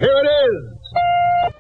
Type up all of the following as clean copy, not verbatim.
Here it is!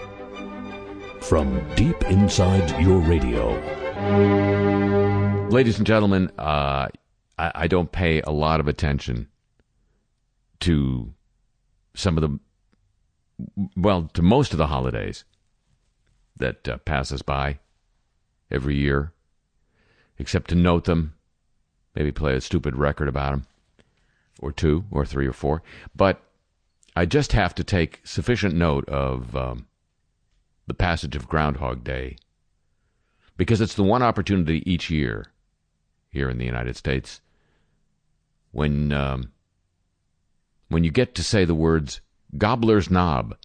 From deep inside your radio. Ladies and gentlemen, I don't pay a lot of attention to some of the, well, to most of the holidays that pass us by every year, except to note them, maybe play a stupid record about them, or two, or three, or four. But I just have to take sufficient note of the passage of Groundhog Day, because it's the one opportunity each year here in the United States when you get to say the words Gobbler's Knob.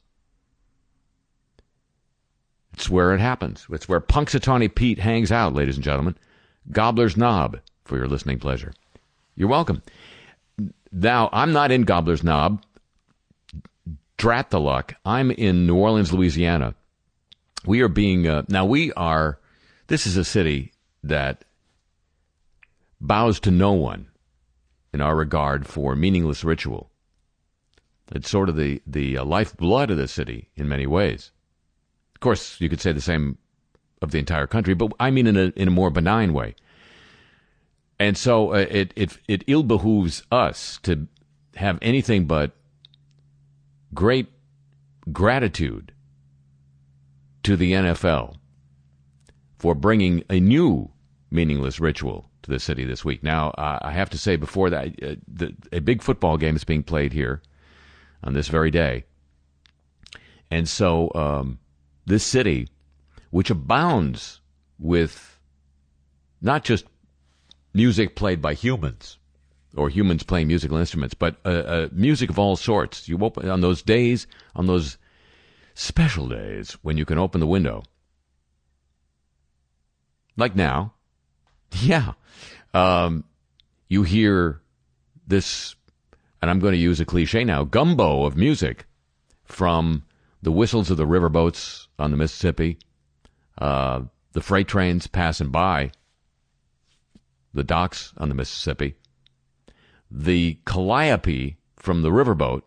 It's where it happens. It's where Punxsutawney Pete hangs out, ladies and gentlemen. Gobbler's Knob, for your listening pleasure. You're welcome. Now, I'm not in Gobbler's Knob. Drat the luck. I'm in New Orleans, Louisiana. We are being, this is a city that bows to no one in our regard for meaningless ritual. It's sort of the lifeblood of the city in many ways. Of course, you could say the same of the entire country, but I mean in a more benign way. And so it ill behooves us to have anything but great gratitude to the NFL for bringing a new meaningless ritual to the city this week. Now, I have to say before that, a big football game is being played here on this very day. And so this city, which abounds with not just music played by humans or humans playing musical instruments, but music of all sorts. You open on those days, on those special days when you can open the window. Like now. Yeah. You hear this, and I'm going to use a cliche now, gumbo of music from the whistles of the riverboats on the Mississippi, the freight trains passing by, the docks on the Mississippi, the calliope from the riverboat,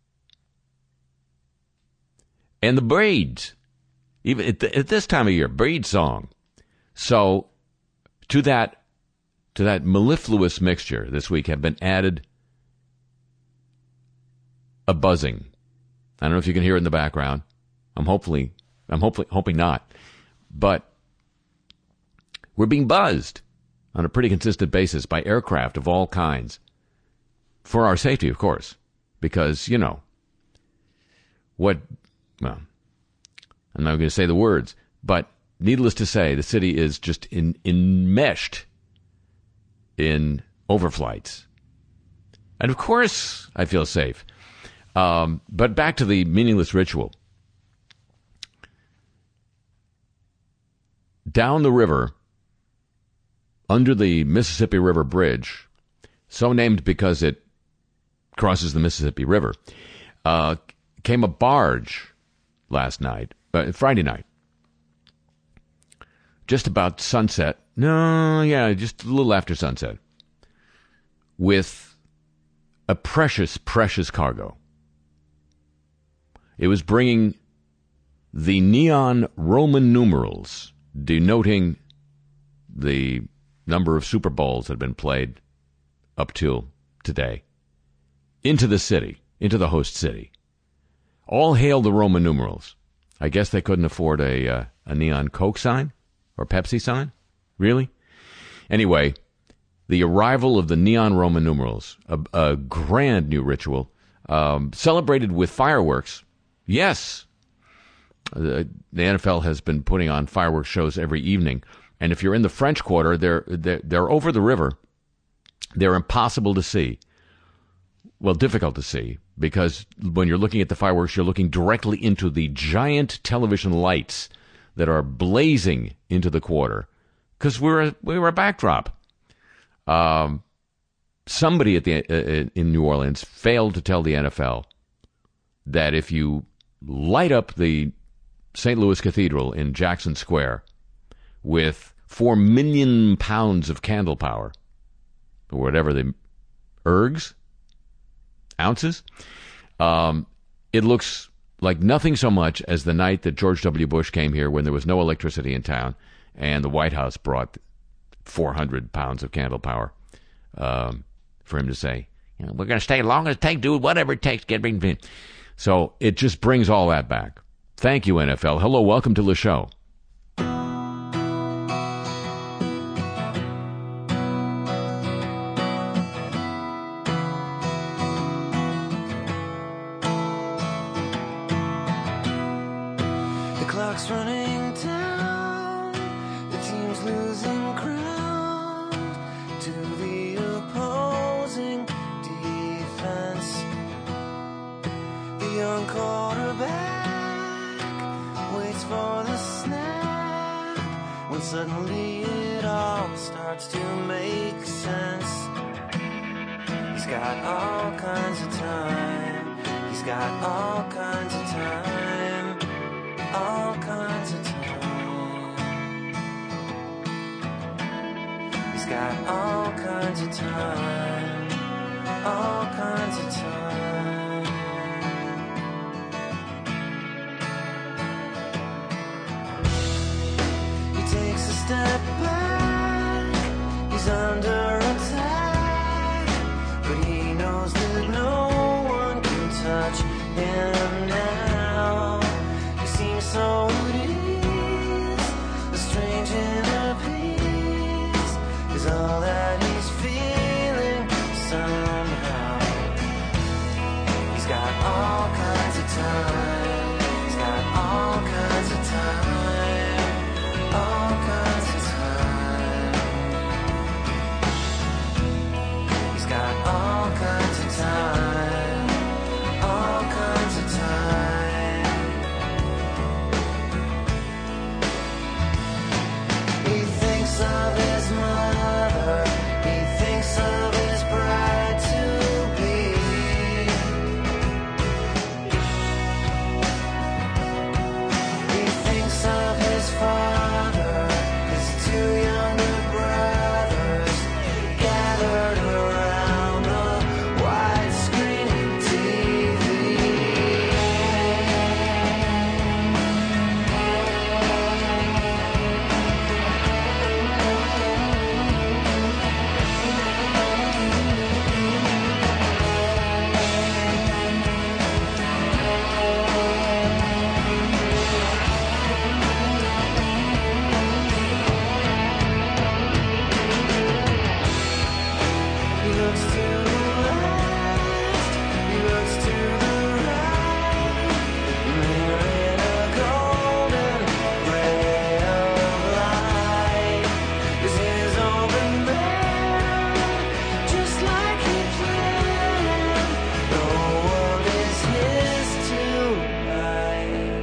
and the braids. Even at this time of year, braid song. So to that mellifluous mixture this week have been added a buzzing. I don't know if you can hear it in the background. I'm hoping not. But we're being buzzed on a pretty consistent basis by aircraft of all kinds. For our safety, of course. Because, I'm not going to say the words, but needless to say, the city is just enmeshed in overflights. And of course, I feel safe. But back to the meaningless ritual. Down the river, under the Mississippi River Bridge, so named because it crosses the Mississippi River, came a barge Friday night, just about sunset. Just a little after sunset, with a precious, precious cargo. It was bringing the neon Roman numerals denoting the number of Super Bowls that had been played up till today into the city, into the host city. All hail the Roman numerals. I guess they couldn't afford a neon Coke sign or Pepsi sign? Really? Anyway, the arrival of the neon Roman numerals, a grand new ritual, celebrated with fireworks. Yes, the NFL has been putting on fireworks shows every evening, and if you're in the French Quarter, they're over the river. They're impossible to see. Well, difficult to see, because when you're looking at the fireworks, you're looking directly into the giant television lights that are blazing into the quarter, because we were a backdrop. Somebody in New Orleans failed to tell the NFL that if you light up the St. Louis Cathedral in Jackson Square with 4 million pounds of candle power, or whatever the ounces, it looks like nothing so much as the night that George W. Bush came here when there was no electricity in town, and the White House brought 400 pounds of candle power for him to say, we're going to stay as long as it takes, do whatever it takes to get ring. So it just brings all that back. Thank you, NFL. Hello, welcome to the show. The clock's running down, the team's losing ground to the opposing defense. The young quarterback waits for the snap when suddenly it all starts to make sense. He's got all kinds of time. He's got all kinds of time. All kinds of time. He's got all kinds of time. All kinds of time. He takes a step back. He's under attack, but he knows that no one can touch him now. So it is a strange inner peace is all that he's feeling somehow. He's got all kinds of time. He's got all kinds of time. All kinds of time. He's got all kinds of time. All kinds of time. Of his mother, he thinks of his bride to be. He thinks of his father, his two younger brothers gathered around the widescreen TV. He looks to the left, he looks to the right, and there in a golden ray of light is his open man, just like he planned. The whole world is his tonight.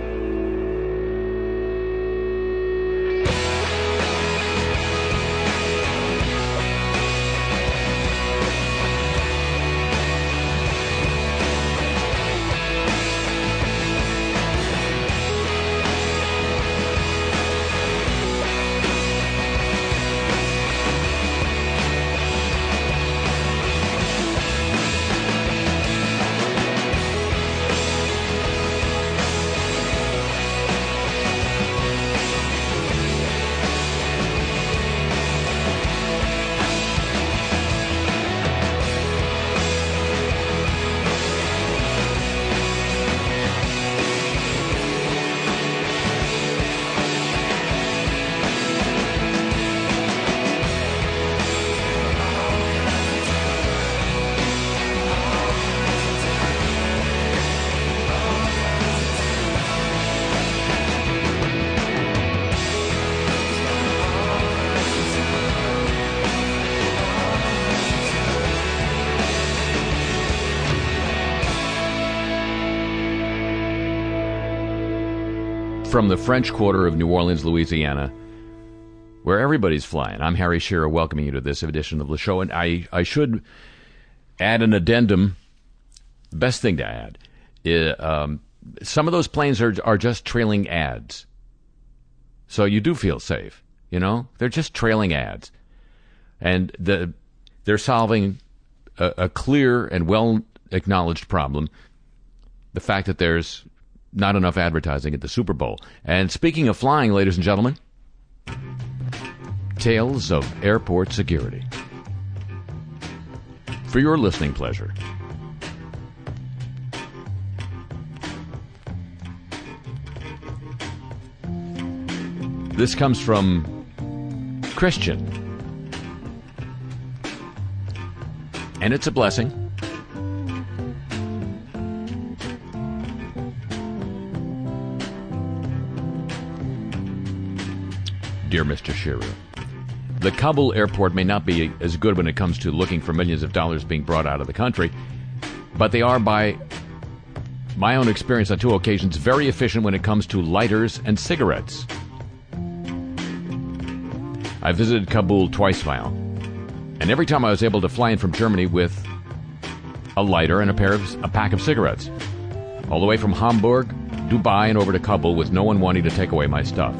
From the French Quarter of New Orleans, Louisiana, where everybody's flying. I'm Harry Shearer, welcoming you to this edition of the show. And I should add an addendum. The best thing to add is some of those planes are just trailing ads. So you do feel safe, you know? They're just trailing ads. And they're solving a clear and well-acknowledged problem. the fact that there's not enough advertising at the Super Bowl. And speaking of flying, ladies and gentlemen, tales of airport security. For your listening pleasure. This comes from Christian. And it's a blessing. Dear Mr. Shearer, the Kabul airport may not be as good when it comes to looking for millions of dollars being brought out of the country, but they are, by my own experience on 2 occasions, very efficient when it comes to lighters and cigarettes. I visited Kabul twice now, and every time I was able to fly in from Germany with a lighter and a pack of cigarettes, all the way from Hamburg, Dubai, and over to Kabul, with no one wanting to take away my stuff.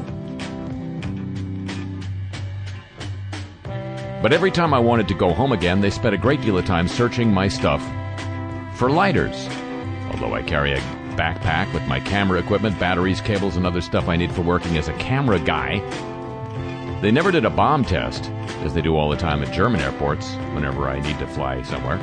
But every time I wanted to go home again, they spent a great deal of time searching my stuff for lighters. Although I carry a backpack with my camera equipment, batteries, cables, and other stuff I need for working as a camera guy, they never did a bomb test, as they do all the time at German airports whenever I need to fly somewhere.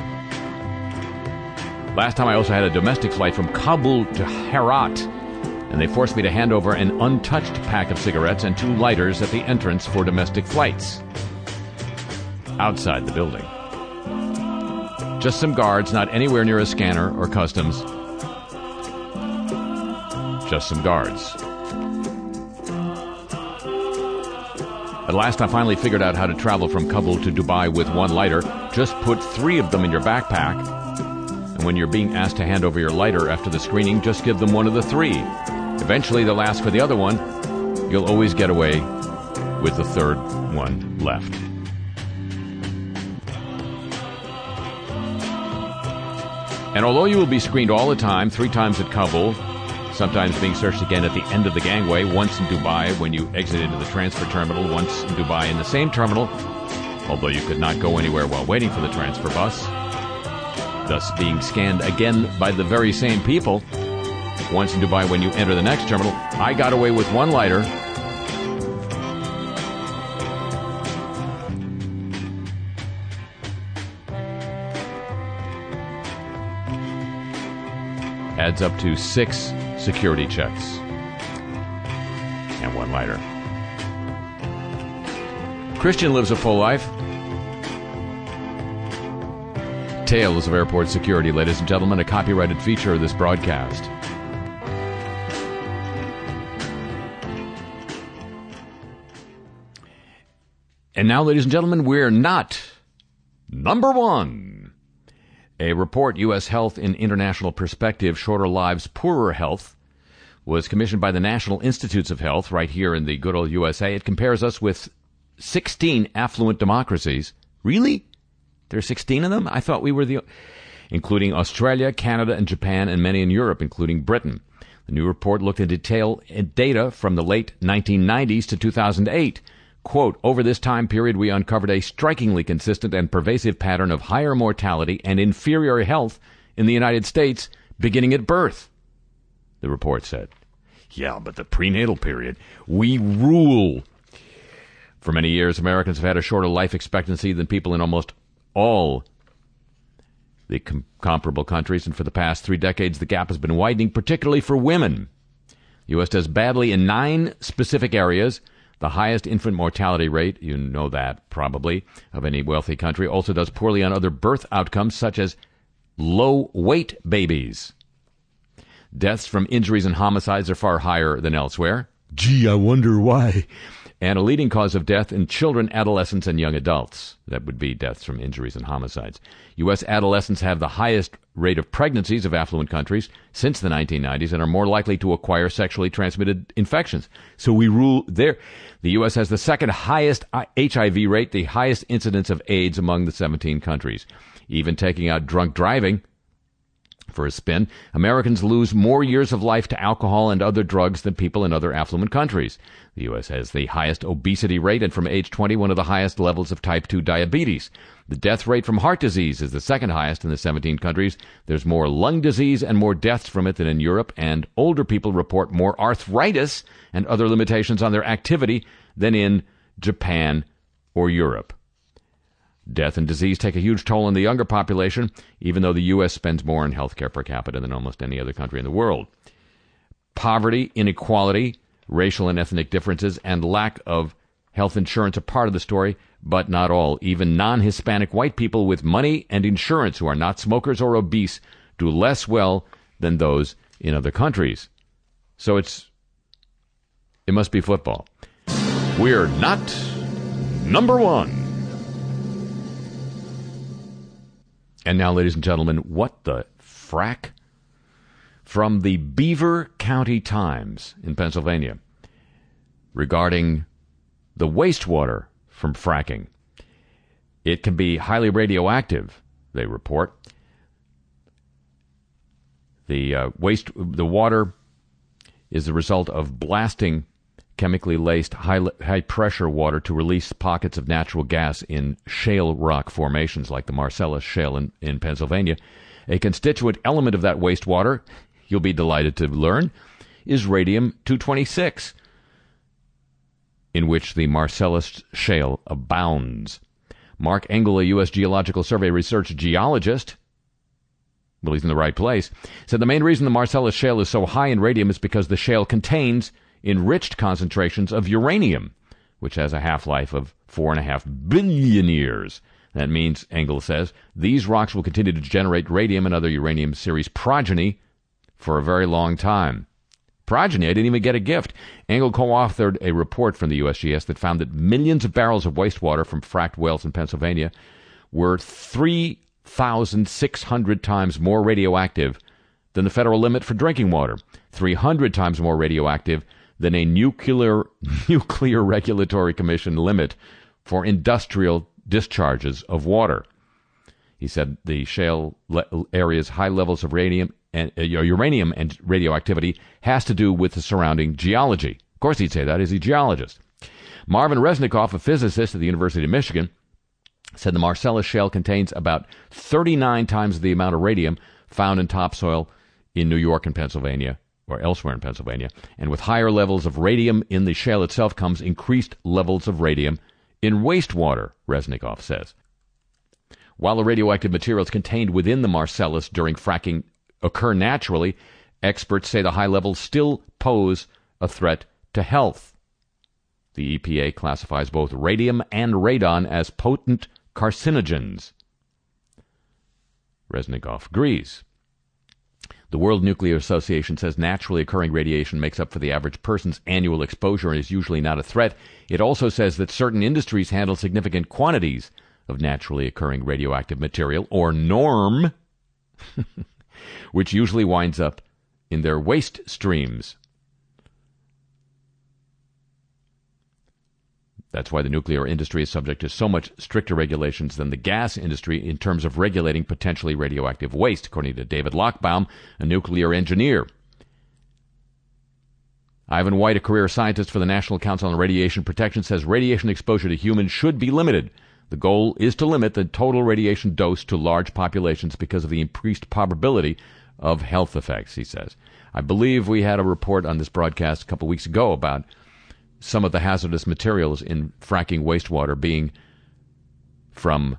Last time I also had a domestic flight from Kabul to Herat, and they forced me to hand over an untouched pack of cigarettes and 2 lighters at the entrance for domestic flights. Outside the building. Just some guards, not anywhere near a scanner or customs. Just some guards. At last I finally figured out how to travel from Kabul to Dubai with 1 lighter. Just put 3 of them in your backpack. And when you're being asked to hand over your lighter after the screening, just give them 1 of the 3. Eventually they'll ask for the other one. You'll always get away with the 3rd one left. And although you will be screened all the time, 3 times at Kabul, sometimes being searched again at the end of the gangway, once in Dubai when you exit into the transfer terminal, once in Dubai in the same terminal, although you could not go anywhere while waiting for the transfer bus, thus being scanned again by the very same people, once in Dubai when you enter the next terminal, I got away with 1 lighter. Adds up to 6 security checks and 1 lighter. Christian lives a full life. Tales of airport security, ladies and gentlemen, a copyrighted feature of this broadcast. And now, ladies and gentlemen, we're not number 1. A report, U.S. Health in International Perspective, Shorter Lives, Poorer Health, was commissioned by the National Institutes of Health right here in the good old USA. It compares us with 16 affluent democracies. Really? There are 16 of them? I thought we were including Australia, Canada, and Japan, and many in Europe, including Britain. The new report looked into data from the late 1990s to 2008. Quote, over this time period, we uncovered a strikingly consistent and pervasive pattern of higher mortality and inferior health in the United States beginning at birth, the report said. Yeah, but the prenatal period, we rule. For many years, Americans have had a shorter life expectancy than people in almost all the comparable countries, and for the past 3 decades, the gap has been widening, particularly for women. The U.S. does badly in 9 specific areas. The highest infant mortality rate, you know that probably, of any wealthy country, also does poorly on other birth outcomes such as low-weight babies. Deaths from injuries and homicides are far higher than elsewhere. Gee, I wonder why. And a leading cause of death in children, adolescents, and young adults. That would be deaths from injuries and homicides. U.S. adolescents have the highest rate of pregnancies of affluent countries since the 1990s and are more likely to acquire sexually transmitted infections. So we rule there. The U.S. has the 2nd highest HIV rate, the highest incidence of AIDS among the 17 countries. Even taking out drunk driving, For a spin, Americans lose more years of life to alcohol and other drugs than people in other affluent countries. The U.S. has the highest obesity rate and from age 20, one of the highest levels of type 2 diabetes. The death rate from heart disease is the second highest in the 17 countries. There's more lung disease and more deaths from it than in Europe, and older people report more arthritis and other limitations on their activity than in Japan or Europe. Death and disease take a huge toll on the younger population, even though the U.S. spends more on health care per capita than almost any other country in the world. Poverty, inequality, racial and ethnic differences, and lack of health insurance are part of the story, but not all. Even non-Hispanic white people with money and insurance who are not smokers or obese do less well than those in other countries. So it must be football. We're not number one. And now, ladies and gentlemen, what the frack? From the Beaver County Times in Pennsylvania regarding the wastewater from fracking. It can be highly radioactive, they report. The water is the result of blasting chemically laced high-pressure water to release pockets of natural gas in shale rock formations like the Marcellus Shale in Pennsylvania. A constituent element of that wastewater, you'll be delighted to learn, is radium-226, in which the Marcellus Shale abounds. Mark Engel, a U.S. Geological Survey research geologist, well, he's in the right place, said the main reason the Marcellus Shale is so high in radium is because the shale contains enriched concentrations of uranium, which has a half-life of 4.5 billion years. That means, Engel says, these rocks will continue to generate radium and other uranium series progeny for a very long time. Progeny? I didn't even get a gift. Engel co-authored a report from the USGS that found that millions of barrels of wastewater from fracked wells in Pennsylvania were 3,600 times more radioactive than the federal limit for drinking water, 300 times more radioactive than a nuclear regulatory commission limit for industrial discharges of water. He said the shale area's high levels of uranium and radioactivity has to do with the surrounding geology. Of course he'd say that. He's a geologist. Marvin Resnikoff, a physicist at the University of Michigan, said the Marcellus Shale contains about 39 times the amount of radium found in topsoil in New York and Pennsylvania, or elsewhere in Pennsylvania, and with higher levels of radium in the shale itself comes increased levels of radium in wastewater, Resnikoff says. While the radioactive materials contained within the Marcellus during fracking occur naturally, experts say the high levels still pose a threat to health. The EPA classifies both radium and radon as potent carcinogens. Resnikoff agrees. The World Nuclear Association says naturally occurring radiation makes up for the average person's annual exposure and is usually not a threat. It also says that certain industries handle significant quantities of naturally occurring radioactive material, or NORM, which usually winds up in their waste streams. That's why the nuclear industry is subject to so much stricter regulations than the gas industry in terms of regulating potentially radioactive waste, according to David Lochbaum, a nuclear engineer. Ivan White, a career scientist for the National Council on Radiation Protection, says radiation exposure to humans should be limited. The goal is to limit the total radiation dose to large populations because of the increased probability of health effects, he says. I believe we had a report on this broadcast a couple weeks ago about some of the hazardous materials in fracking wastewater being from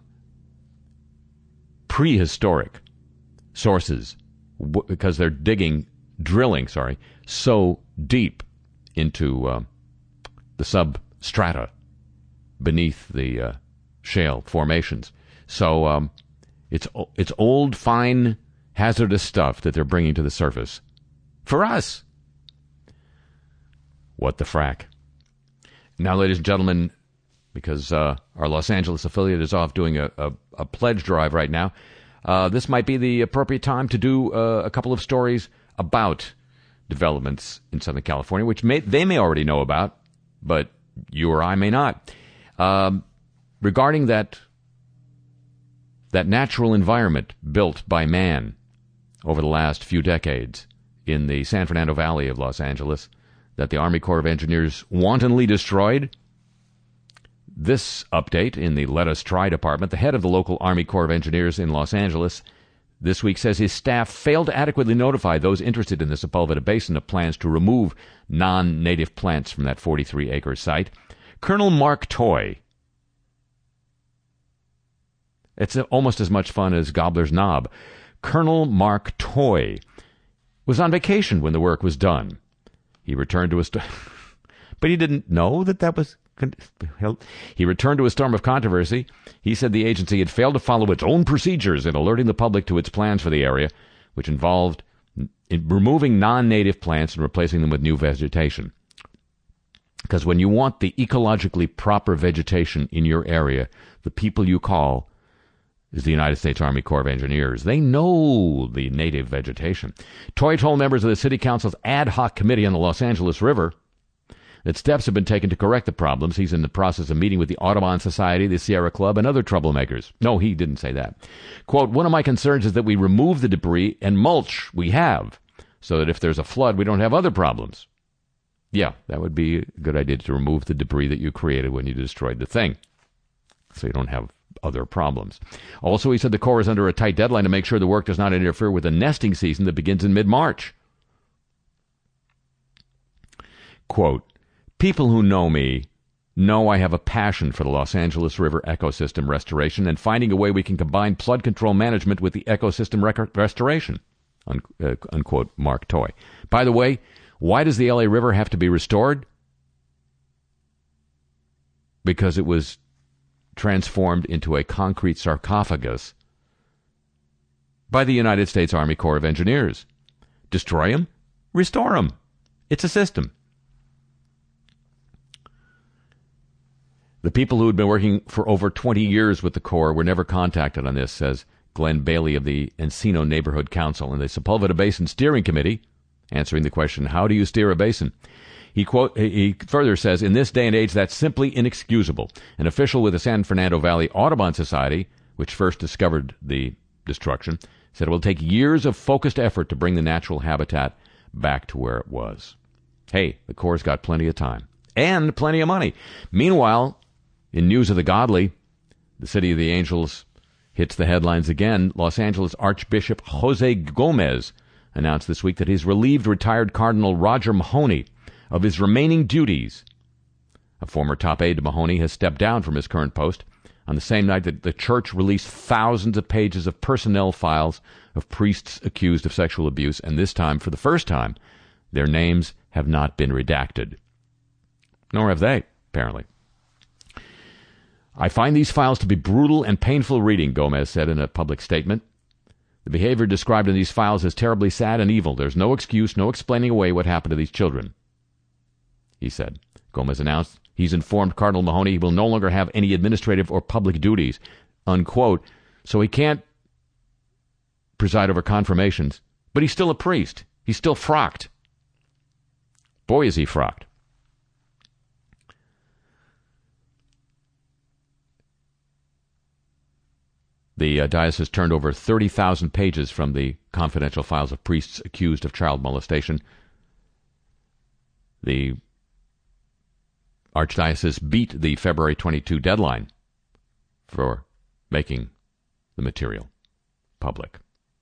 prehistoric sources because they're drilling so deep into the substrata beneath the shale formations. So it's old, fine, hazardous stuff that they're bringing to the surface for us. What the frack? Now, ladies and gentlemen, because our Los Angeles affiliate is off doing a pledge drive right now, this might be the appropriate time to do a couple of stories about developments in Southern California, which they may already know about, but you or I may not. Regarding that natural environment built by man over the last few decades in the San Fernando Valley of Los Angeles that the Army Corps of Engineers wantonly destroyed. This update in the Let Us Try department, the head of the local Army Corps of Engineers in Los Angeles this week says his staff failed to adequately notify those interested in the Sepulveda Basin of plans to remove non-native plants from that 43-acre site. Colonel Mark Toy, it's almost as much fun as Gobbler's Knob. Colonel Mark Toy was on vacation when the work was done. He returned to his... but he didn't know that was... He returned to a storm of controversy. He said the agency had failed to follow its own procedures in alerting the public to its plans for the area, which involved removing non-native plants and replacing them with new vegetation. Because when you want the ecologically proper vegetation in your area, the people you call is the United States Army Corps of Engineers. They know the native vegetation. Toy told members of the City Council's ad hoc committee on the Los Angeles River that steps have been taken to correct the problems. He's in the process of meeting with the Audubon Society, the Sierra Club, and other troublemakers. No, he didn't say that. Quote, one of my concerns is that we remove the debris and mulch we have so that if there's a flood, we don't have other problems. Yeah, that would be a good idea to remove the debris that you created when you destroyed the thing so you don't have other problems. Also, he said the Corps is under a tight deadline to make sure the work does not interfere with the nesting season that begins in mid-March. Quote, people who know me know I have a passion for the Los Angeles River ecosystem restoration and finding a way we can combine flood control management with the ecosystem restoration, unquote, Mark Toy. By the way, why does the LA River have to be restored? Because it was transformed into a concrete sarcophagus by the United States Army Corps of Engineers. Destroy them, restore them. It's a system. The people who had been working for over 20 years with the Corps were never contacted on this, says Glenn Bailey of the Encino Neighborhood Council and the Sepulveda Basin Steering Committee, answering the question, how do you steer a basin? He further says, in this day and age, that's simply inexcusable. An official with the San Fernando Valley Audubon Society, which first discovered the destruction, said it will take years of focused effort to bring the natural habitat back to where it was. Hey, the Corps' got plenty of time. And plenty of money. Meanwhile, in news of the godly, the City of the Angels hits the headlines again. Los Angeles Archbishop Jose Gomez announced this week that he's relieved retired Cardinal Roger Mahony of his remaining duties. A former top aide to Mahony has stepped down from his current post on the same night that the church released thousands of pages of personnel files of priests accused of sexual abuse, and this time, for the first time, their names have not been redacted. Nor have they, apparently. I find these files to be brutal and painful reading, Gomez said in a public statement. The behavior described in these files is terribly sad and evil. There's no excuse, no explaining away what happened to these children, he said. Gomez announced he's informed Cardinal Mahony he will no longer have any administrative or public duties, unquote, so he can't preside over confirmations. But he's still a priest. He's still frocked. Boy, is he frocked. The diocese turned over 30,000 pages from the confidential files of priests accused of child molestation. The Archdiocese beat the February 22 deadline for making the material public.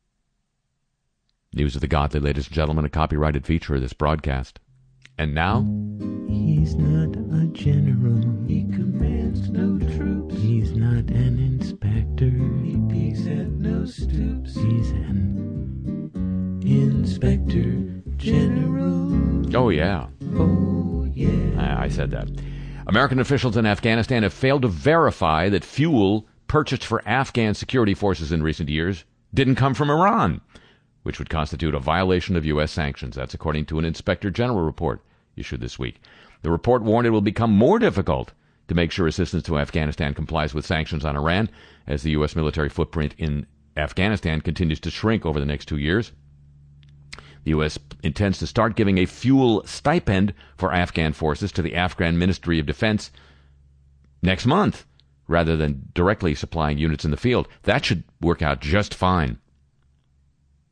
News of the godly, ladies and gentlemen, a copyrighted feature of this broadcast. And now... He's not a general. He commands no troops. He's not an inspector. He peeks at no stoops. He's an inspector general. Oh, yeah. Oh, yeah. I said that. American officials in Afghanistan have failed to verify that fuel purchased for Afghan security forces in recent years didn't come from Iran, which would constitute a violation of U.S. sanctions. That's according to an Inspector General report issued this week. The report warned it will become more difficult to make sure assistance to Afghanistan complies with sanctions on Iran as the U.S. military footprint in Afghanistan continues to shrink over the next 2 years. The U.S. intends to start giving a fuel stipend for Afghan forces to the Afghan Ministry of Defense next month, rather than directly supplying units in the field. That should work out just fine.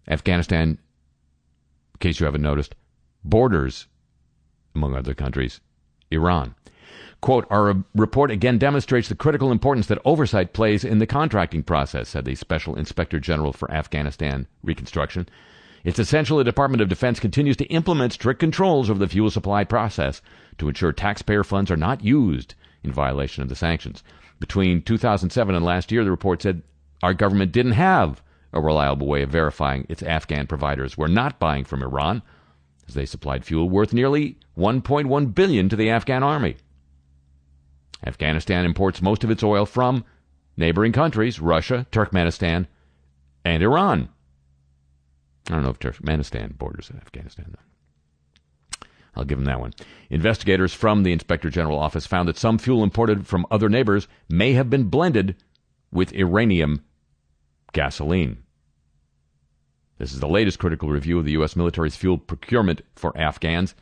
Afghanistan, in case you haven't noticed, borders, among other countries, Iran. Quote, our report again demonstrates the critical importance that oversight plays in the contracting process, said the Special Inspector General for Afghanistan Reconstruction. It's essential the Department of Defense continues to implement strict controls over the fuel supply process to ensure taxpayer funds are not used in violation of the sanctions. Between 2007 and last year, the report said our government didn't have a reliable way of verifying its Afghan providers were not buying from Iran, as they supplied fuel worth nearly $1.1 billion to the Afghan army. Afghanistan imports most of its oil from neighboring countries, Russia, Turkmenistan, and Iran. I don't know if Turkmenistan borders Afghanistan, though. I'll give them that one. Investigators from the Inspector General Office found that some fuel imported from other neighbors may have been blended with Iranium gasoline. This is the latest critical review of the U.S. military's fuel procurement for Afghans.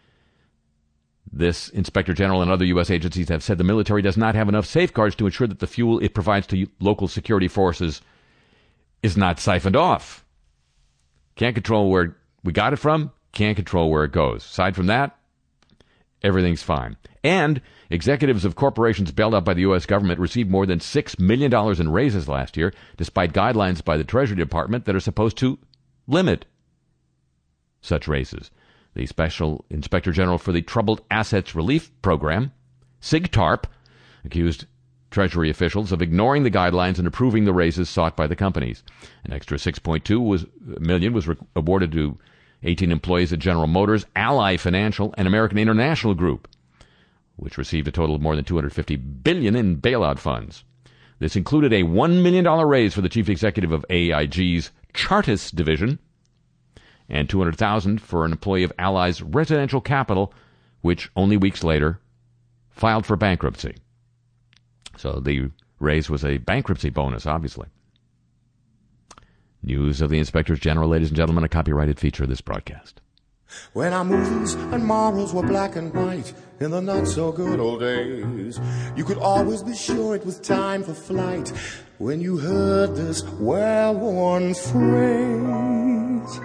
This Inspector General and other U.S. agencies have said the military does not have enough safeguards to ensure that the fuel it provides to local security forces is not siphoned off. Can't control where we got it from, can't control where it goes. Aside from that, everything's fine. And executives of corporations bailed out by the U.S. government received more than $6 million in raises last year, despite guidelines by the Treasury Department that are supposed to limit such raises. The Special Inspector General for the Troubled Assets Relief Program, SIGTARP, accused Treasury officials of ignoring the guidelines and approving the raises sought by the companies. An extra $6.2 million was awarded to 18 employees at General Motors, Ally Financial, and American International Group, which received a total of more than $250 billion in bailout funds. This included a $1 million raise for the chief executive of AIG's Chartis division, and $200,000 for an employee of Ally's Residential Capital, which only weeks later filed for bankruptcy. So the raise was a bankruptcy bonus, obviously. News of the Inspectors General, ladies and gentlemen, a copyrighted feature of this broadcast. When our movies and morals were black and white in the not-so-good old days, you could always be sure it was time for flight when you heard this well-worn phrase.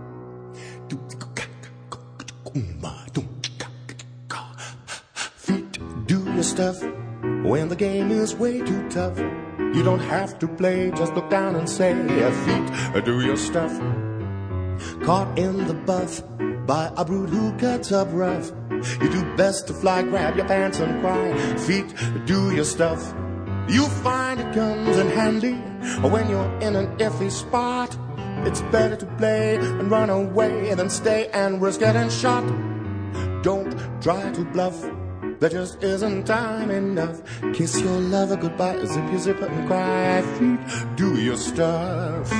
Feet do your stuff when the game is way too tough. You don't have to play, just look down and say, feet do your stuff. Caught in the buff by a brute who cuts up rough, you do best to fly, grab your pants and cry. Feet do your stuff. You find it comes in handy when you're in an iffy spot. It's better to play and run away than stay and risk getting shot. Don't try to bluff, there just isn't time enough. Kiss your lover goodbye, zip your zipper and cry. Feet do your stuff.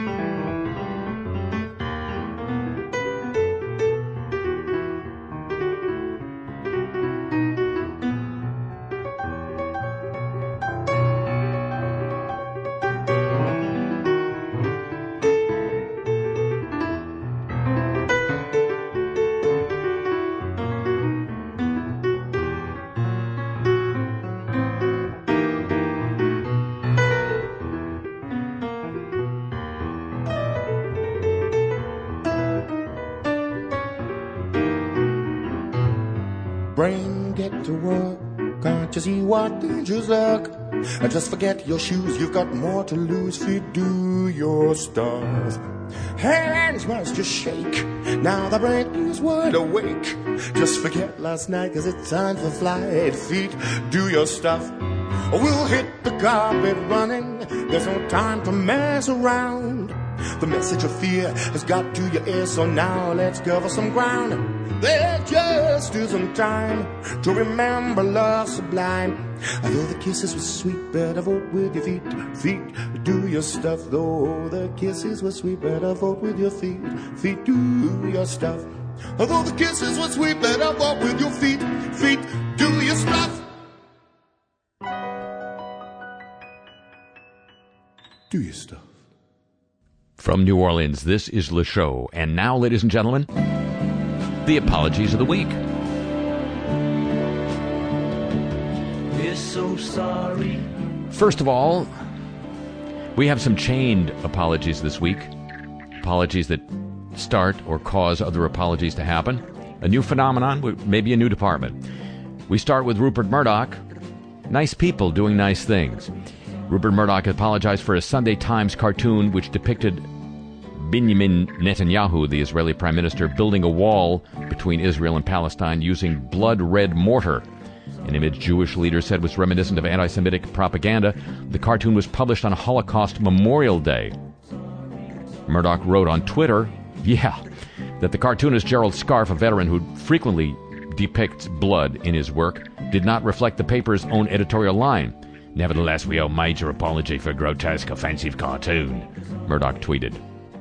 Brain, get to work. Can't you see what dangers lurk? Just forget your shoes, you've got more to lose. Feet do your stuff. Hands must just shake. Now the brain is wide awake. Just forget last night, 'cause it's time for flight. Feet do your stuff. We'll hit the carpet running. There's no time to mess around. The message of fear has got to your ear, so now let's cover some ground. There just isn't time to remember love sublime. Though the kisses were sweet, better vote with your feet. Feet do your stuff. Though the kisses were sweet, better vote with your feet. Feet do your stuff. Though the kisses were sweet, better vote with your feet. Feet do your stuff. Do your stuff. From New Orleans, this is Le Show. And now, ladies and gentlemen, the apologies of the week. We're so sorry. First of all, we have some chained apologies this week. apologies that start or cause other apologies to happen. A new phenomenon, maybe a new department. We start with Rupert Murdoch. Nice people doing nice things. Rupert Murdoch apologized for a Sunday Times cartoon which depicted Benjamin Netanyahu, the Israeli prime minister, building a wall between Israel and Palestine using blood-red mortar. An image Jewish leaders said was reminiscent of anti-Semitic propaganda. The cartoon was published on Holocaust Memorial Day. Murdoch wrote on Twitter, that the cartoonist Gerald Scarfe, a veteran who frequently depicts blood in his work, did not reflect the paper's own editorial line. Nevertheless, we owe major apology for grotesque, offensive cartoon, Murdoch tweeted.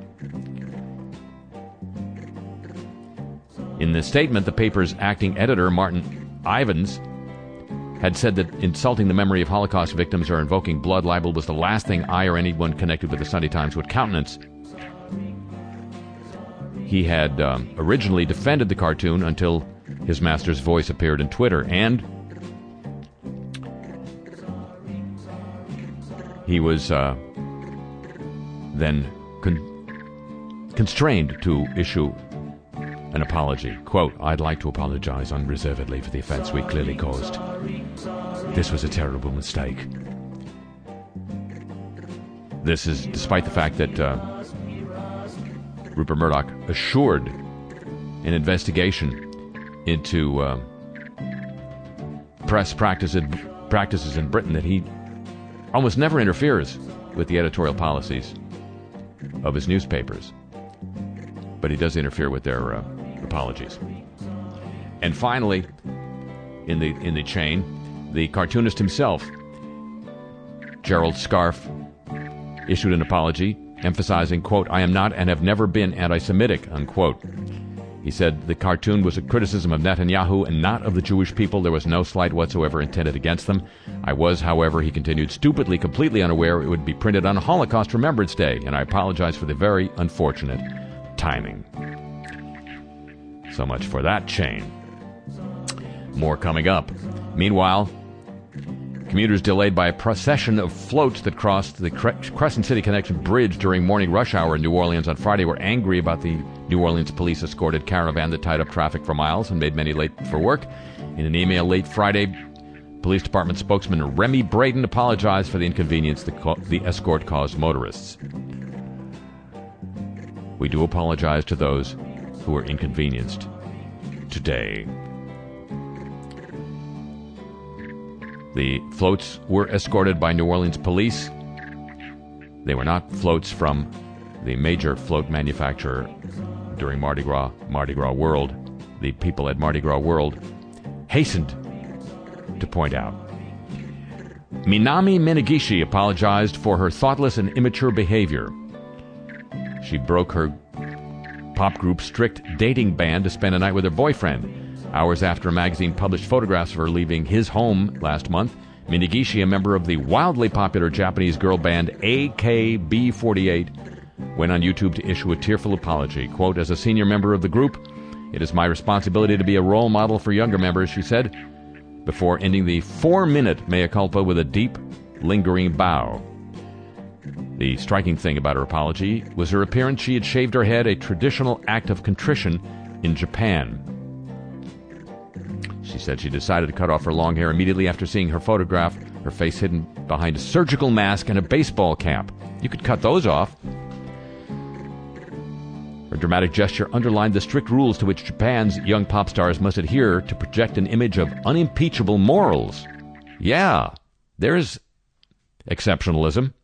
In the statement, the paper's acting editor, Martin Ivins, had said that insulting the memory of Holocaust victims or invoking blood libel was the last thing I or anyone connected with the Sunday Times would countenance. He had originally defended the cartoon until his master's voice appeared in Twitter, and he was then constrained to issue an apology. Quote, "I'd like to apologize unreservedly for the offense we clearly caused. This was a terrible mistake." This is despite the fact that Rupert Murdoch assured an investigation into press practices in Britain that he almost never interferes with the editorial policies of his newspapers, but he does interfere with their apologies. And finally, in the chain, the cartoonist himself, Gerald Scarfe, issued an apology emphasizing, quote, "I am not and have never been anti-Semitic," unquote. He said the cartoon was a criticism of Netanyahu and not of the Jewish people. There was no slight whatsoever intended against them. I was, however, he continued, stupidly, completely unaware it would be printed on Holocaust Remembrance Day, and I apologize for the very unfortunate timing. So much for that chain. More coming up. Meanwhile, commuters delayed by a procession of floats that crossed the Crescent City Connection Bridge during morning rush hour in New Orleans on Friday were angry about the New Orleans police-escorted caravan that tied up traffic for miles and made many late for work. In an email late Friday, Police Department spokesman Remy Braden apologized for the inconvenience the escort caused motorists. We do apologize to those who were inconvenienced today. The floats were escorted by New Orleans police. They were not floats from the major float manufacturer during Mardi Gras World. The people at Mardi Gras World hastened to point out. Minami Minegishi apologized for her thoughtless and immature behavior. She broke her pop group's strict dating ban to spend a night with her boyfriend. Hours after a magazine published photographs of her leaving his home last month, Minegishi, a member of the wildly popular Japanese girl band AKB48, went on YouTube to issue a tearful apology. Quote, "As a senior member of the group, it is my responsibility to be a role model for younger members," she said, before ending the 4-minute mea culpa with a deep, lingering bow. The striking thing about her apology was her appearance. She had shaved her head, a traditional act of contrition in Japan. She said she decided to cut off her long hair immediately after seeing her photograph, her face hidden behind a surgical mask and a baseball cap. You could cut those off. Her dramatic gesture underlined the strict rules to which Japan's young pop stars must adhere to project an image of unimpeachable morals. Yeah, there's exceptionalism.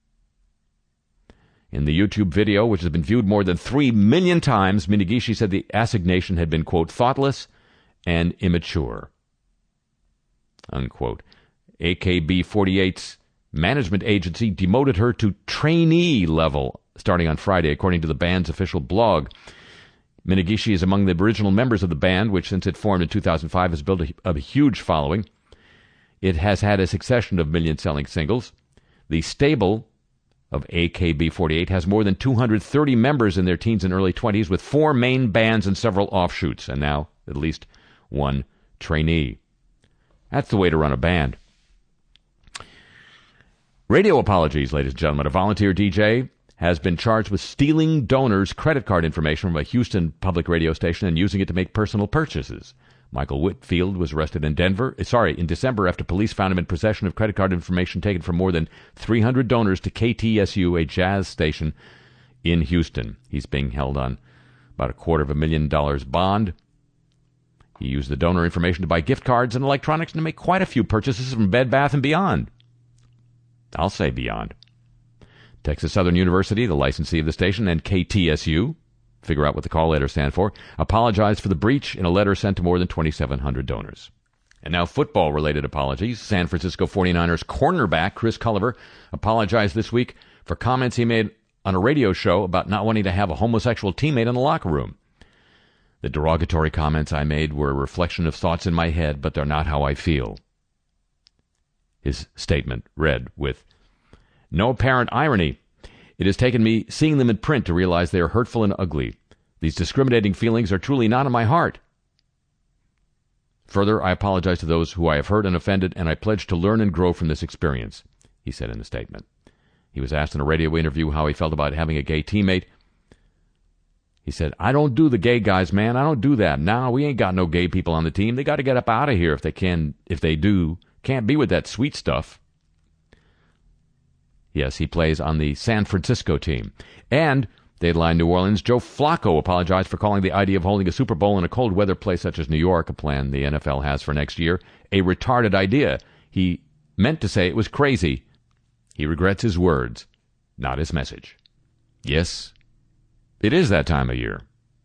In the YouTube video, which has been viewed more than 3 million times, Minegishi said the assignation had been, quote, "thoughtless and immature," unquote. AKB48's management agency demoted her to trainee level starting on Friday, according to the band's official blog. Minegishi is among the original members of the band, which since it formed in 2005 has built a huge following. It has had a succession of million-selling singles. The stable of AKB48 has more than 230 members in their teens and early 20s, with 4 main bands and several offshoots, and now at least 1 trainee. That's the way to run a band. Radio apologies, ladies and gentlemen. A volunteer DJ has been charged with stealing donors' credit card information from a Houston public radio station and using it to make personal purchases. Michael Whitfield was arrested in December after police found him in possession of credit card information taken from more than 300 donors to KTSU, a jazz station in Houston. He's being held on about $250,000 bond. He used the donor information to buy gift cards and electronics and to make quite a few purchases from Bed Bath & Beyond. I'll say beyond. Texas Southern University, the licensee of the station, and KTSU, figure out what the call letters stand for, apologized for the breach in a letter sent to more than 2,700 donors. And now football-related apologies. San Francisco 49ers cornerback Chris Culliver apologized this week for comments he made on a radio show about not wanting to have a homosexual teammate in the locker room. The derogatory comments I made were a reflection of thoughts in my head, but they're not how I feel. His statement read with no apparent irony. It has taken me seeing them in print to realize they are hurtful and ugly. These discriminating feelings are truly not in my heart. Further, I apologize to those who I have hurt and offended, and I pledge to learn and grow from this experience, he said in the statement. He was asked in a radio interview how he felt about having a gay teammate. He said, I don't do the gay guys, man. I don't do that. Nah, we ain't got no gay people on the team. They got to get up out of here if they can. If they do, can't be with that sweet stuff. Yes, he plays on the San Francisco team. And Dateline New Orleans, Joe Flacco apologized for calling the idea of holding a Super Bowl in a cold weather place such as New York, a plan the NFL has for next year, a retarded idea. He meant to say it was crazy. He regrets his words, not his message. Yes, it is that time of year.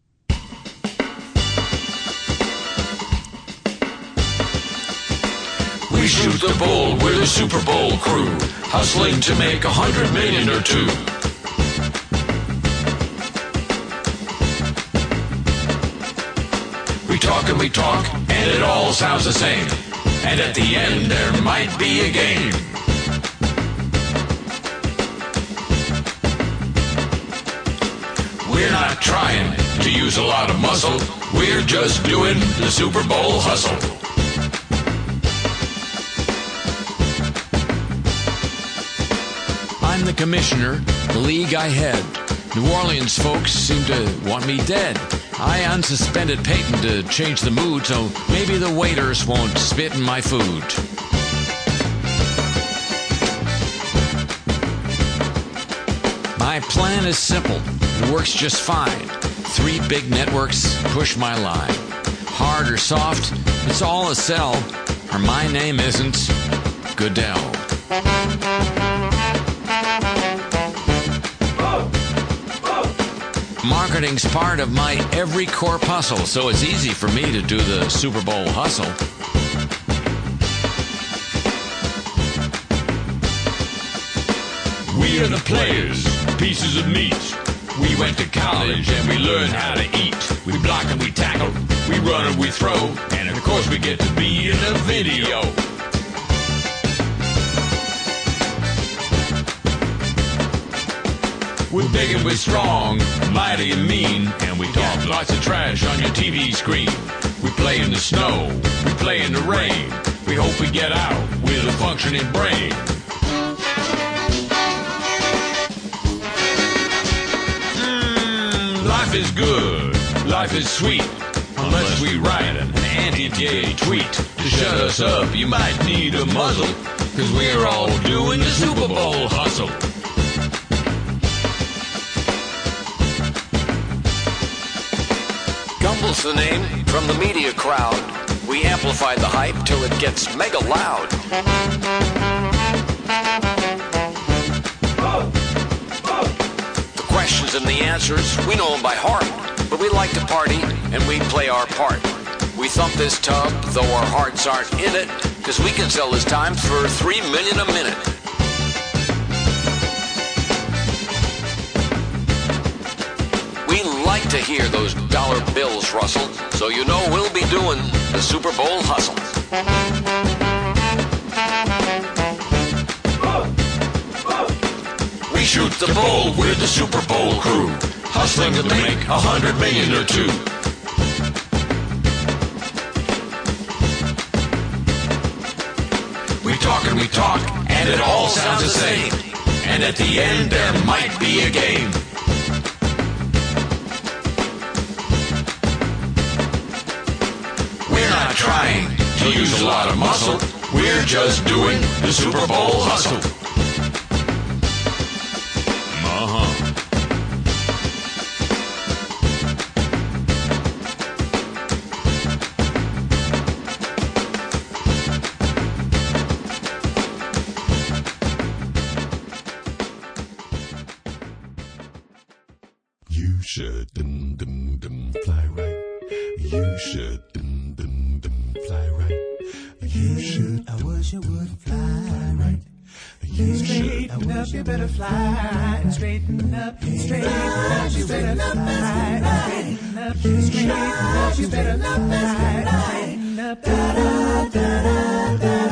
We shoot the bull, we're the Super Bowl crew, hustling to make $100 million or two. We talk and we talk, and it all sounds the same. And at the end, there might be a game. We're not trying to use a lot of muscle. We're just doing the Super Bowl hustle. I'm the commissioner, the league I head. New Orleans folks seem to want me dead. I unsuspended Peyton to change the mood, so maybe the waiters won't spit in my food. My plan is simple. It works just fine. 3 big networks push my line. Hard or soft, it's all a sell. Or my name isn't Goodell. Marketing's part of my every corpuscle, so it's easy for me to do the Super Bowl hustle. We are the players, pieces of meat. We went to college and we learned how to eat. We block and we tackle, we run and we throw, and of course we get to be in a video. We're big and we're strong, mighty and mean, and we talk lots of trash on your TV screen. We play in the snow, we play in the rain. We hope we get out with a functioning brain. Life is good, life is sweet, unless we write an anti-gay tweet. To shut us up, you might need a muzzle, cause we're all doing the Super Bowl hustle. Gumble's the name from the media crowd. We amplify the hype till it gets mega loud. The questions and the answers, we know them by heart. But we like to party and we play our part. We thump this tub, though our hearts aren't in it, cause we can sell this time for $3 million a minute. Like to hear those dollar bills rustle, so you know we'll be doing the Super Bowl hustle. We shoot the bull, we're the Super Bowl crew, hustling to make $100 million or two. We talk and we talk, and it all sounds the same. and at the end there might be a game. We're not trying to use a lot of muscle. We're just doing the Super Bowl hustle. You should fly right. You should fly right. You should. I wish you would fly right. You should. Straighten up, you better fly. Straighten up, straighten up, you better fly. Straighten up, straighten up, you better fly. Straighten up, da da da da da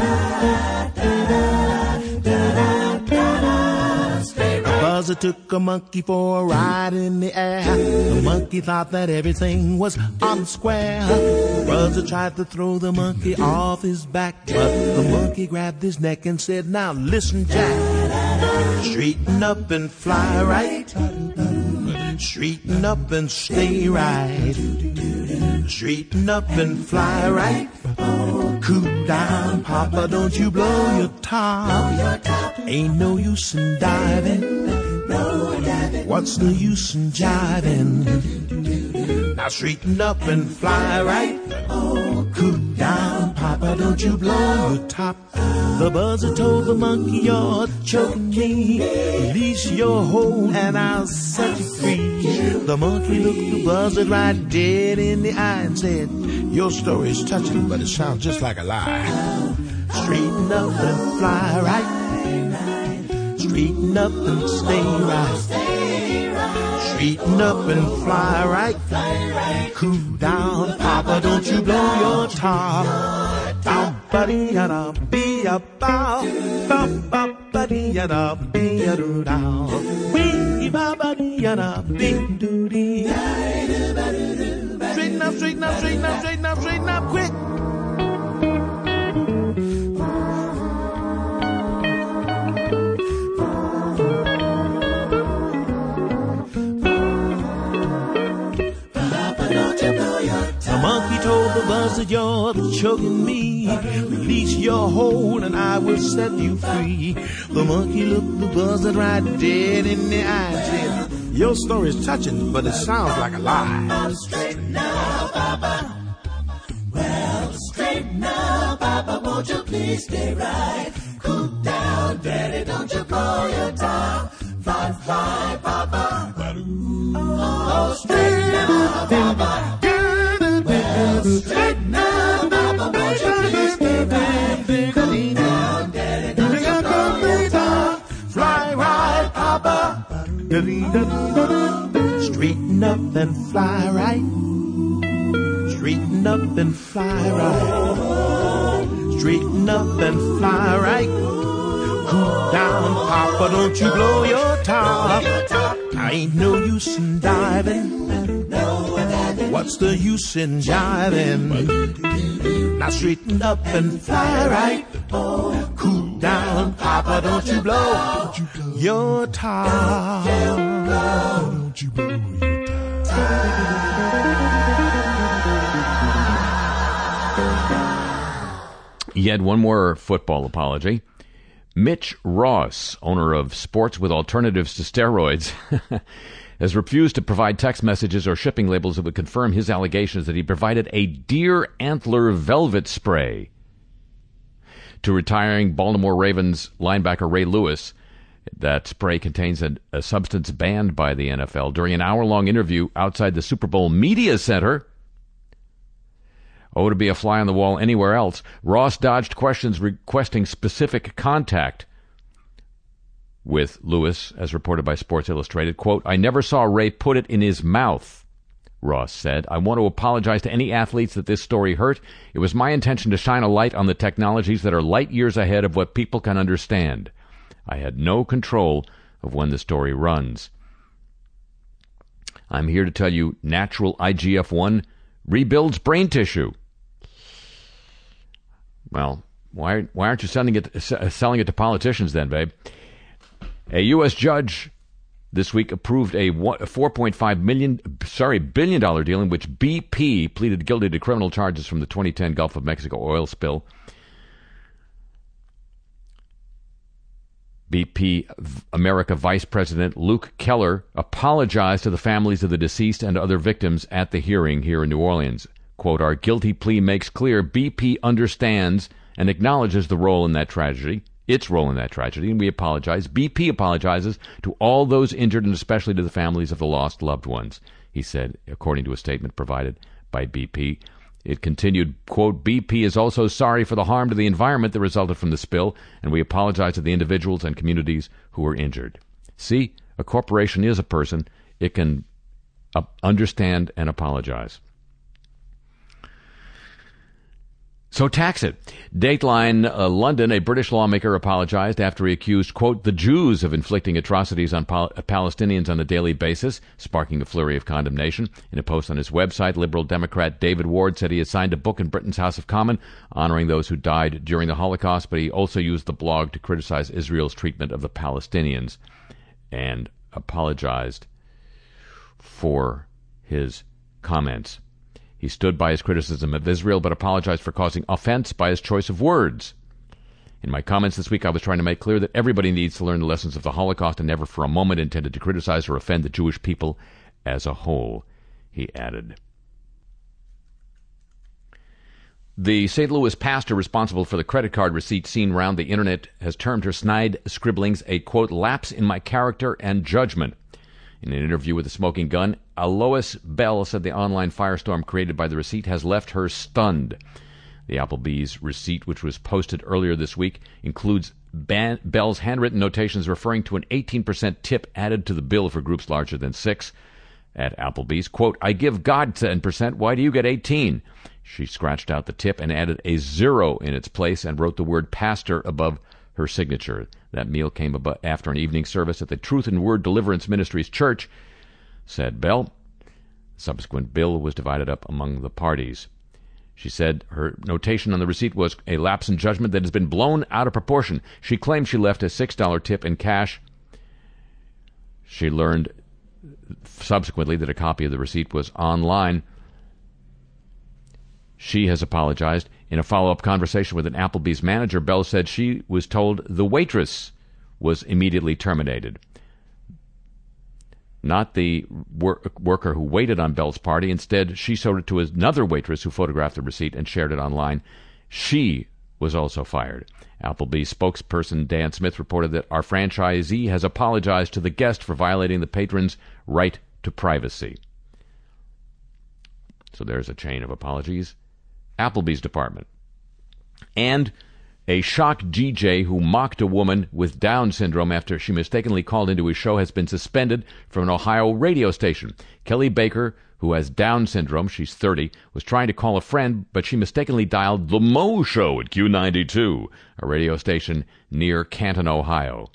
da da. Buzzer took a monkey for a ride in the air. The monkey thought that everything was on square. Buzzer tried to throw the monkey off his back, but the monkey grabbed his neck and said, now listen, Jack. Straighten up and fly right. Straighten up and stay right. Straighten up and fly right. Cool down, Papa, don't you blow your top. Ain't no use in diving. What's the use in jiving? Now straighten up and fly right. Cool down, Papa, don't you blow your top. The buzzer told the monkey, you're choking me. Release your hold and I'll set you free. The monkey looked the buzzer right dead in the eye and said, your story's touching, but it sounds just like a lie. Straighten up and fly right. Straighten up and stay right. Straighten up and fly right. Cool down, Papa, don't you blow your top. Bow, buddy, yada, be a bow. Bow, bow, buddy, yada, be a do down. Wee, ba, buddy, yada, be do dee. Straighten up, straighten up, straighten up, straighten up, straighten up, quick. The monkey told the buzzer, you're choking me. Release your hold and I will set you free. The monkey looked the buzzer right dead in the eye and said, your story's touching, but it sounds like a lie. Straighten up, Papa. Well, straighten up, Papa. Won't you please stay right? Cool down, Daddy. Don't you blow your top. Fly, fly, Papa. Oh, straighten up, Papa. Well, straighten up, Papa. Won't you please stay right? Cool down, Daddy. Don't you blow your top. Fly right, Papa. Straighten up and fly right. Straighten up and fly right. Straighten up and fly right. Cool down, Papa, don't you blow your top. I ain't no use in diving. What's the use in jiving? Now straighten up and fly right. Cool down, Papa, don't you blow your top. Don't you blow your top. Yet one more football apology. Mitch Ross, owner of Sports with Alternatives to Steroids, has refused to provide text messages or shipping labels that would confirm his allegations that he provided a deer antler velvet spray to retiring Baltimore Ravens linebacker Ray Lewis. That spray contains a substance banned by the NFL. During an hour-long interview outside the Super Bowl Media Center, to be a fly on the wall anywhere else, Ross dodged questions requesting specific contact with Lewis, as reported by Sports Illustrated. Quote, I never saw Ray put it in his mouth, Ross said. I want to apologize to any athletes that this story hurt. It was my intention to shine a light on the technologies that are light years ahead of what people can understand. I had no control of when the story runs. I'm here to tell you natural IGF-1 rebuilds brain tissue. Well, why aren't you selling it to politicians then, babe? A U.S. judge this week approved a $4.5 billion deal in which BP pleaded guilty to criminal charges from the 2010 Gulf of Mexico oil spill. BP America Vice President Luke Keller apologized to the families of the deceased and other victims at the hearing here in New Orleans. Quote, "Our guilty plea makes clear BP understands and acknowledges the role in that tragedy, its role in that tragedy, and we apologize. BP apologizes to all those injured and especially to the families of the lost loved ones," he said, according to a statement provided by BP. It continued, quote, "BP is also sorry for the harm to the environment that resulted from the spill, and we apologize to the individuals and communities who were injured." See, a corporation is a person. It can understand and apologize. So tax it. Dateline London, a British lawmaker apologized after he accused, quote, "the Jews of inflicting atrocities on Palestinians on a daily basis," sparking a flurry of condemnation. In a post on his website, Liberal Democrat David Ward said he had signed a book in Britain's House of Commons honoring those who died during the Holocaust, but he also used the blog to criticize Israel's treatment of the Palestinians and apologized for his comments. He stood by his criticism of Israel, but apologized for causing offense by his choice of words. "In my comments this week, I was trying to make clear that everybody needs to learn the lessons of the Holocaust and never for a moment intended to criticize or offend the Jewish people as a whole," he added. The St. Louis pastor responsible for the credit card receipt seen around the internet has termed her snide scribblings a, quote, "lapse in my character and judgment." In an interview with The Smoking Gun, Alois Bell said the online firestorm created by the receipt has left her stunned. The Applebee's receipt, which was posted earlier this week, includes Bell's handwritten notations referring to an 18% tip added to the bill for groups larger than 6 at Applebee's. Quote, "I give God 10%, why do you get 18? She scratched out the tip and added a 0 in its place and wrote the word pastor above her signature. That meal came after an evening service at the Truth and Word Deliverance Ministries Church, said Bell. Subsequent bill was divided up among the parties. She said her notation on the receipt was a lapse in judgment that has been blown out of proportion. She claimed she left a $6 tip in cash. She learned subsequently that a copy of the receipt was online. She has apologized. In a follow-up conversation with an Applebee's manager, Bell said she was told the waitress was immediately terminated. Not the worker who waited on Bell's party. Instead, she showed it to another waitress who photographed the receipt and shared it online. She was also fired. Applebee's spokesperson Dan Smith reported that our franchisee has apologized to the guest for violating the patron's right to privacy. So there's a chain of apologies. Applebee's department. And a shock DJ who mocked a woman with Down syndrome after she mistakenly called into his show has been suspended from an Ohio radio station. Kelly Baker, who has Down syndrome, she's 30, was trying to call a friend, but she mistakenly dialed The Mo Show at Q92, a radio station near Canton, Ohio.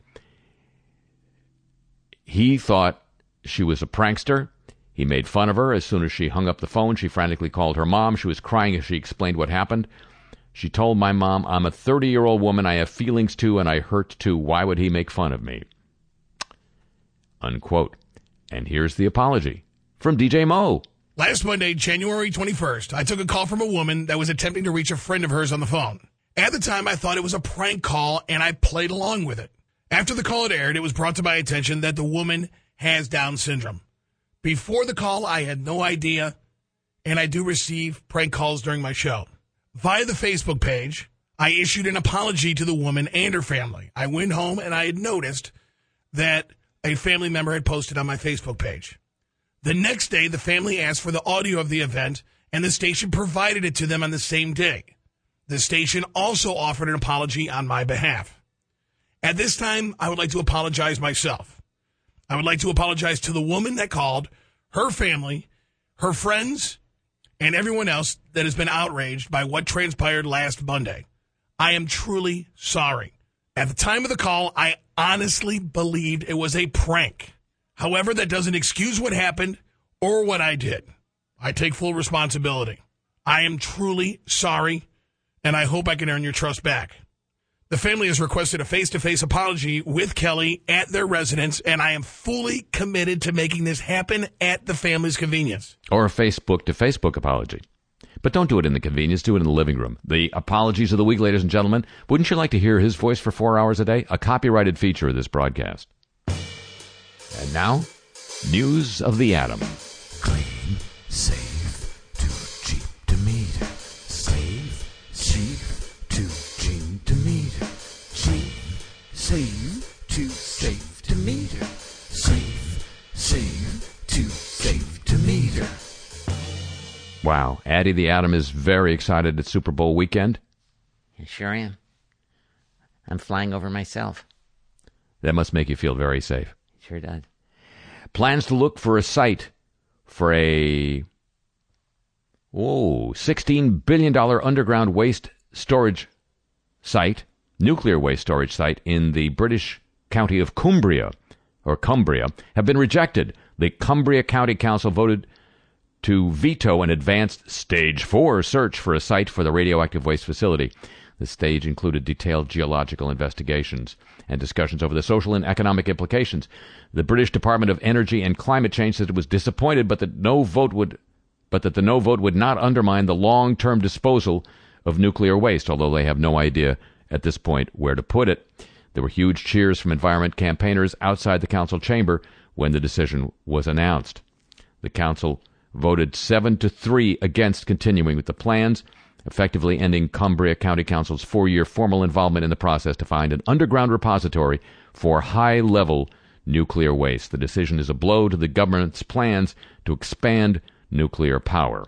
He thought she was a prankster. He made fun of her. As soon as she hung up the phone, she frantically called her mom. She was crying as she explained what happened. She told my mom, I'm a 30-year-old woman. I have feelings too, and I hurt too. Why would he make fun of me? Unquote. And here's the apology from DJ Mo. Last Monday, January 21st, I took a call from a woman that was attempting to reach a friend of hers on the phone. At the time, I thought it was a prank call, and I played along with it. After the call had aired, it was brought to my attention that the woman has Down syndrome. Before the call, I had no idea, and I do receive prank calls during my show. Via the Facebook page, I issued an apology to the woman and her family. I went home, and I had noticed that a family member had posted on my Facebook page. The next day, the family asked for the audio of the event, and the station provided it to them on the same day. The station also offered an apology on my behalf. At this time, I would like to apologize myself. I would like to apologize to the woman that called, her family, her friends, and everyone else that has been outraged by what transpired last Monday. I am truly sorry. At the time of the call, I honestly believed it was a prank. However, that doesn't excuse what happened or what I did. I take full responsibility. I am truly sorry, and I hope I can earn your trust back. The family has requested a face-to-face apology with Kelly at their residence, and I am fully committed to making this happen at the family's convenience. Or a Facebook-to-Facebook apology. But don't do it in the convenience. Do it in the living room. The apologies of the week, ladies and gentlemen. Wouldn't you like to hear his voice for 4 hours a day? A copyrighted feature of this broadcast. And now, news of the atom. Clean, safe, too cheap to meter. Save, cheap, too cheap to meter. Cheap, save, too safe to meter. Save, too safe to meter. Wow. Addie the Atom is very excited at Super Bowl weekend. I sure am. I'm flying over myself. That must make you feel very safe. It sure does. Plans to look for a site for a $16 billion underground waste storage site, nuclear waste storage site in the British county of Cumbria, have been rejected. The Cumbria County Council voted to veto an advanced Stage 4 search for a site for the radioactive waste facility. The stage included detailed geological investigations and discussions over the social and economic implications. The British Department of Energy and Climate Change said it was disappointed, but that the no vote would not undermine the long-term disposal of nuclear waste, although they have no idea at this point where to put it. There were huge cheers from environment campaigners outside the council chamber when the decision was announced. The council voted 7-3 against continuing with the plans, effectively ending Cumbria County Council's 4-year formal involvement in the process to find an underground repository for high-level nuclear waste. The decision is a blow to the government's plans to expand nuclear power.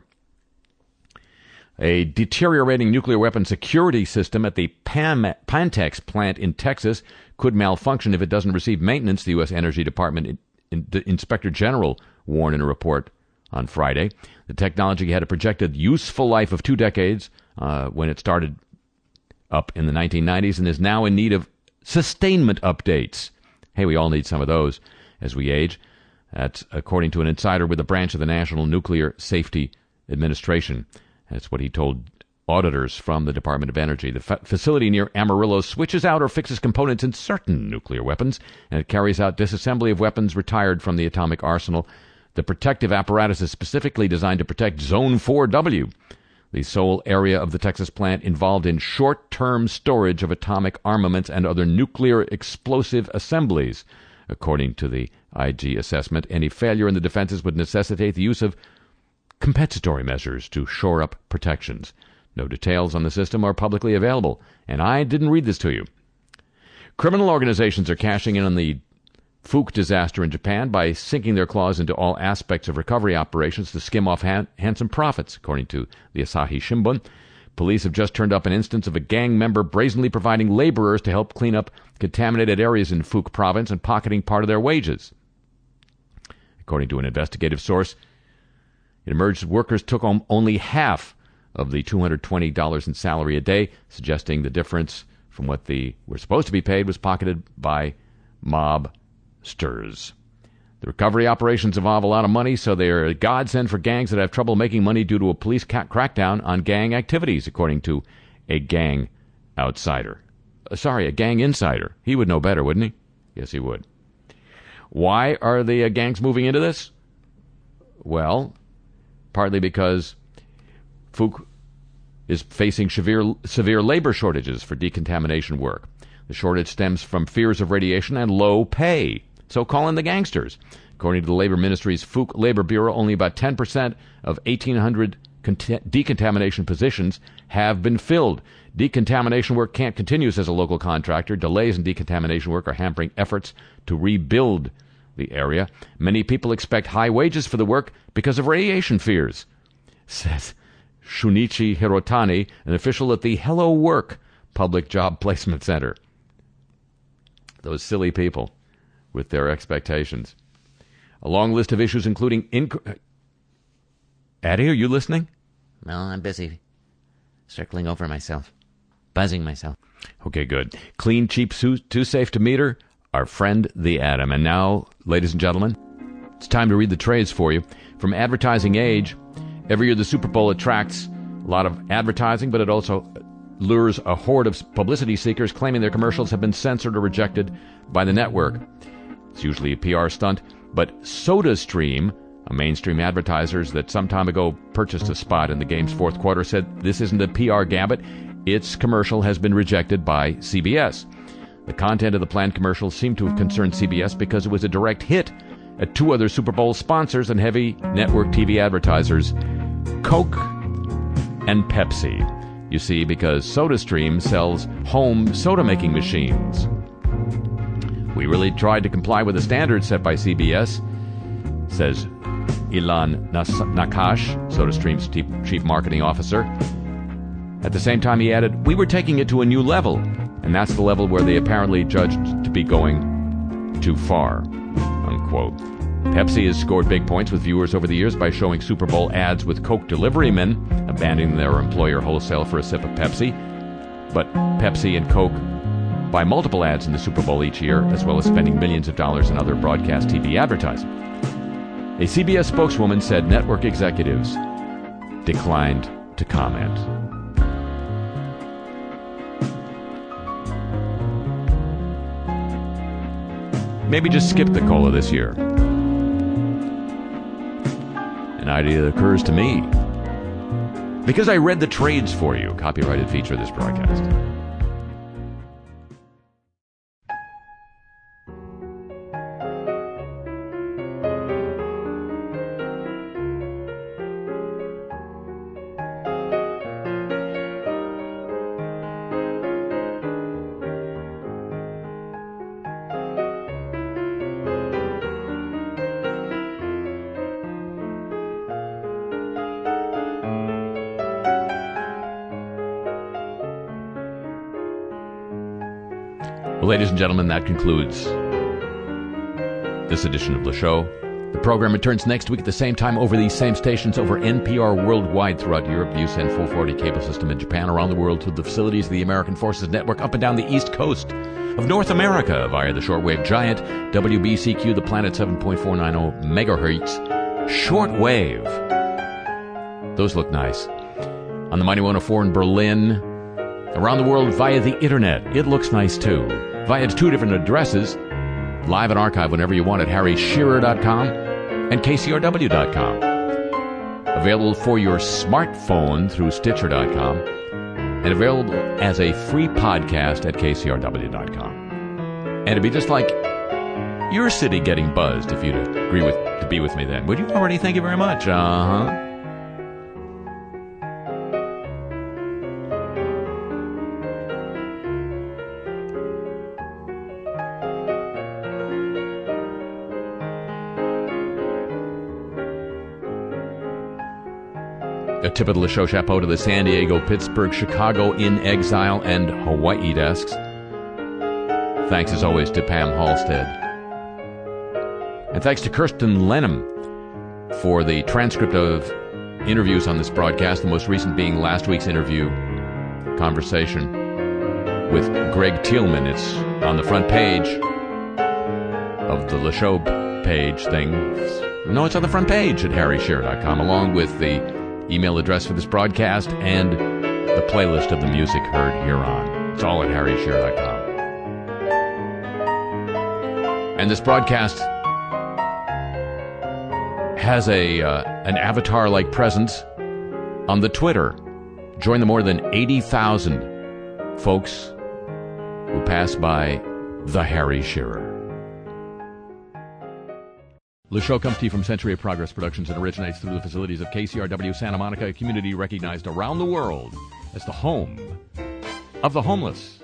A deteriorating nuclear weapon security system at the Pantex plant in Texas could malfunction if it doesn't receive maintenance, the U.S. Energy Department Inspector General warned in a report on Friday. The technology had a projected useful life of 2 decades when it started up in the 1990s and is now in need of sustainment updates. Hey, we all need some of those as we age. That's according to an insider with a branch of the National Nuclear Safety Administration. That's what he told auditors from the Department of Energy. The facility near Amarillo switches out or fixes components in certain nuclear weapons, and it carries out disassembly of weapons retired from the atomic arsenal. The protective apparatus is specifically designed to protect Zone 4W, the sole area of the Texas plant involved in short-term storage of atomic armaments and other nuclear explosive assemblies. According to the IG assessment, any failure in the defenses would necessitate the use of compensatory measures to shore up protections. No details on the system are publicly available, and I didn't read this to you. Criminal organizations are cashing in on the Fuke disaster in Japan by sinking their claws into all aspects of recovery operations to skim off handsome profits, according to the Asahi Shimbun. Police have just turned up an instance of a gang member brazenly providing laborers to help clean up contaminated areas in Fuke province and pocketing part of their wages. According to an investigative source, it emerged workers took home only half of the $220 in salary a day, suggesting the difference from what they were supposed to be paid was pocketed by mobsters. The recovery operations involve a lot of money, so they are a godsend for gangs that have trouble making money due to a police crackdown on gang activities, according to a gang insider. He would know better, wouldn't he? Yes, he would. Why are the gangs moving into this? Well, partly because Fuke is facing severe labor shortages for decontamination work. The shortage stems from fears of radiation and low pay. So call in the gangsters. According to the Labor Ministry's Fuke Labor Bureau, only about 10% of 1,800 decontamination positions have been filled. Decontamination work can't continue, says a local contractor. Delays in decontamination work are hampering efforts to rebuild the area. Many people expect high wages for the work because of radiation fears, says Shunichi Hirotani, an official at the Hello Work Public Job Placement Center. Those silly people with their expectations. A long list of issues including... Addie, are you listening? No, I'm busy circling over myself, buzzing myself. Okay, good. Clean, cheap, too safe to meter, our friend the atom. And now, ladies and gentlemen, it's time to read the trades for you. From Advertising Age, every year the Super Bowl attracts a lot of advertising, but it also lures a horde of publicity seekers claiming their commercials have been censored or rejected by the network. It's usually a PR stunt, but SodaStream, a mainstream advertiser that some time ago purchased a spot in the game's fourth quarter, said this isn't a PR gambit. Its commercial has been rejected by CBS. The content of the planned commercial seemed to have concerned CBS because it was a direct hit at two other Super Bowl sponsors and heavy network TV advertisers, Coke and Pepsi. You see, because SodaStream sells home soda-making machines. We really tried to comply with the standards set by CBS, says Ilan Nakash, SodaStream's chief marketing officer. At the same time, he added, we were taking it to a new level, and that's the level where they apparently judged to be going too far, unquote. Pepsi has scored big points with viewers over the years by showing Super Bowl ads with Coke deliverymen abandoning their employer wholesale for a sip of Pepsi. But Pepsi and Coke buy multiple ads in the Super Bowl each year, as well as spending millions of dollars in other broadcast TV advertising. A CBS spokeswoman said network executives declined to comment. Maybe just skip the cola this year. An idea that occurs to me because I read the trades for you. Copyrighted feature of this broadcast. Well, ladies and gentlemen, that concludes this edition of the show. The program returns next week at the same time over these same stations over NPR worldwide throughout Europe, the USEN 440 cable system in Japan, around the world to the facilities of the American Forces Network, up and down the east coast of North America via the shortwave giant WBCQ, the planet 7.490 megahertz shortwave. Those look nice. On the Mighty 104 in Berlin, around the world via the internet. It looks nice too. Via two different addresses, live and archive whenever you want at harryshearer.com and kcrw.com. Available for your smartphone through stitcher.com and available as a free podcast at kcrw.com. And it'd be just like your city getting buzzed if you'd agree to be with me then. Would you already? Thank you very much. A tip of the show chapeau to the San Diego, Pittsburgh, Chicago, In Exile, and Hawaii desks. Thanks as always to Pam Halstead. And thanks to Kirsten Lenham for the transcript of interviews on this broadcast, the most recent being last week's interview conversation with Greg Thielman. It's on the front page of the LeShow page thing. No, it's on the front page at harryshearer.com, along with the email address for this broadcast and the playlist of the music heard hereon. It's all at harryshearer.com. And this broadcast has an avatar-like presence on the Twitter. Join the more than 80,000 folks who pass by the Harry Shearer. The show comes to you from Century of Progress Productions and originates through the facilities of KCRW Santa Monica, a community recognized around the world as the home of the homeless.